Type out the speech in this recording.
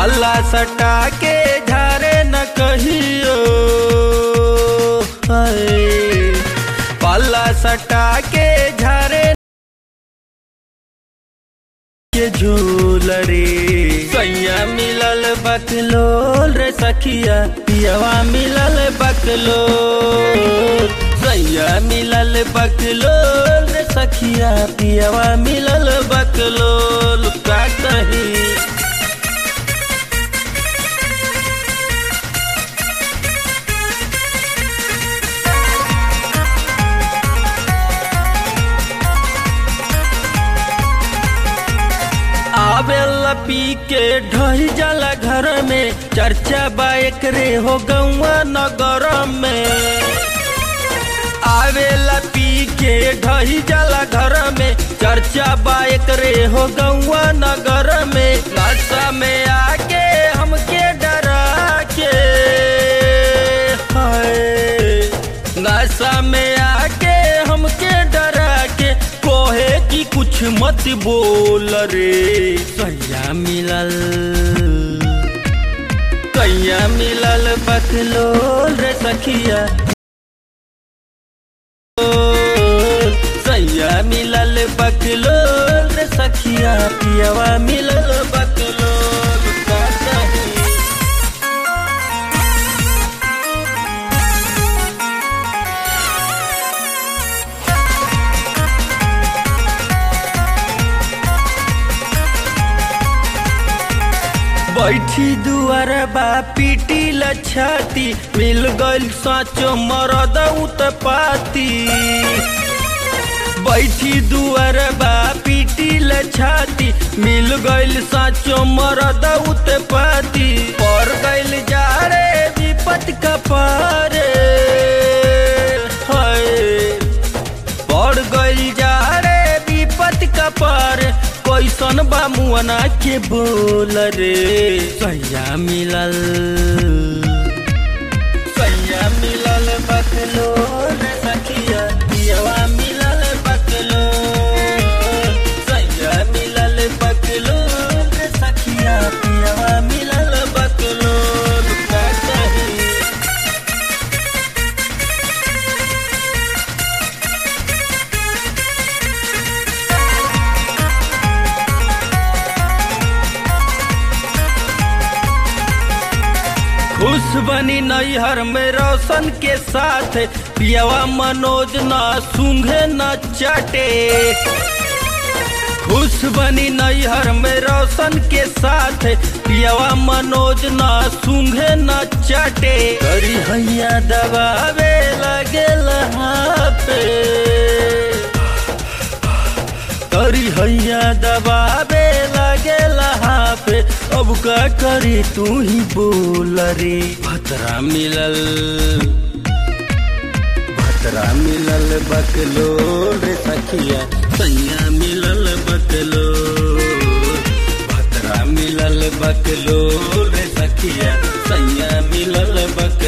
पाला सटा के झारे न कहियो, पाला सटा के झारे के झूल रे। सैया मिलल बकलोल रे सखिया, पियवा मिलल बकलोल। सैया मिलल बकलोल रे सखिया, पियवा मिलल बकलोल। का कही आवेला पी के ढही जाला घर में, चर्चा बा एकरे हो गौवा नगर में। आवेला पी के ढही जाला घर में, चर्चा बा एकरे हो गौवा नगर में। नशा में आके हमके डरा के, नशा में आके हमके डरा के, कोहे की कुछ मत बोल रे। सैया मिलल, सैया मिलल बकलोल रे सखिया, सैया मिलल बकलोल रे सखिया, पियवा मिलल बकलोल। का कही बैठी दुआर बा पीटी लछाती, मिल गइल साचो मरद उत्पाती। बैठी दुआर बा पीटी लछाती, मिल गइल साचो मरद उत्पाती। पर गइल जा रे विपत कपारे, पर गइल जा रे विपत कपारे। कैसन बा मुअना के बोल रे। सैया मिलल, सैया मिलल बकलोल रे सखिया, पियवा मिलल बकलोल। सैया मिलल बकलोल रे सखिया, पियवा मिलल बकलोल। का कही खुश बनी नैहर में रोशन के साथ, पियवा मनोज न सूंघे न चाटे। खुश बनी नैहर में रोशन के साथ, पियवा मनोज न सूंघे न चाटे। करी हैया दबावे लगे पे, करी हैया दबावे लगे पे। अब का करी तू ही बोल रे। भतरा मिलल, भतरा मिलल बकलोल रे सखिया, सैया मिलल बकलोल। भतरा मिलल बकलोल रे सखिया, सैया मिलल बकलोल।